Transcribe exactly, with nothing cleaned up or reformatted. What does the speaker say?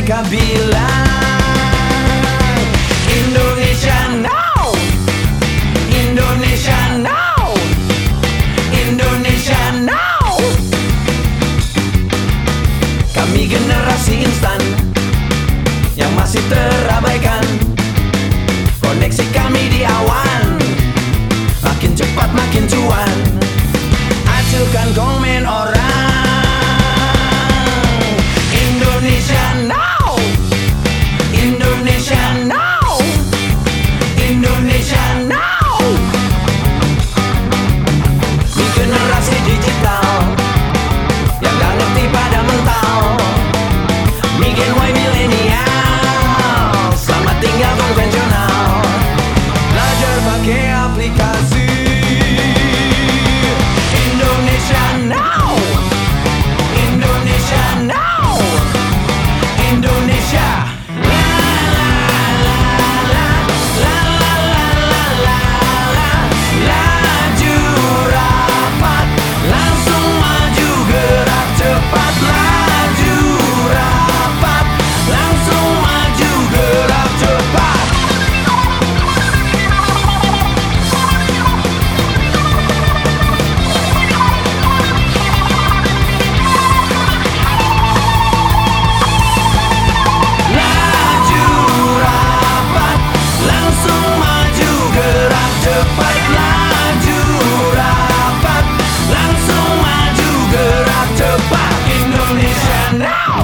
mereka bilang Indonesia now, Indonesia now, Indonesia now. Kami generasi instan yang masih terabaikan. Koneksi kami di awan, makin cepat makin cuan. Acuhkan komen orang Indonesia now, Indonesia now, Indonesia now. Di generasi digital yang gak ngerti pada mental, Mi Gen Y milenial, selamat tinggal konvensional. Belajar pakai aplikasi Indonesia now, Indonesia now, Indonesia. La la la la, la la la la la, laju rapat, langsung maju gerak cepat. Laju rapat, langsung maju gerak cepat. Laju rapat, langsung maju gerak cepat. Laju rapat, langsung maju gerak cepat. Indonesia now,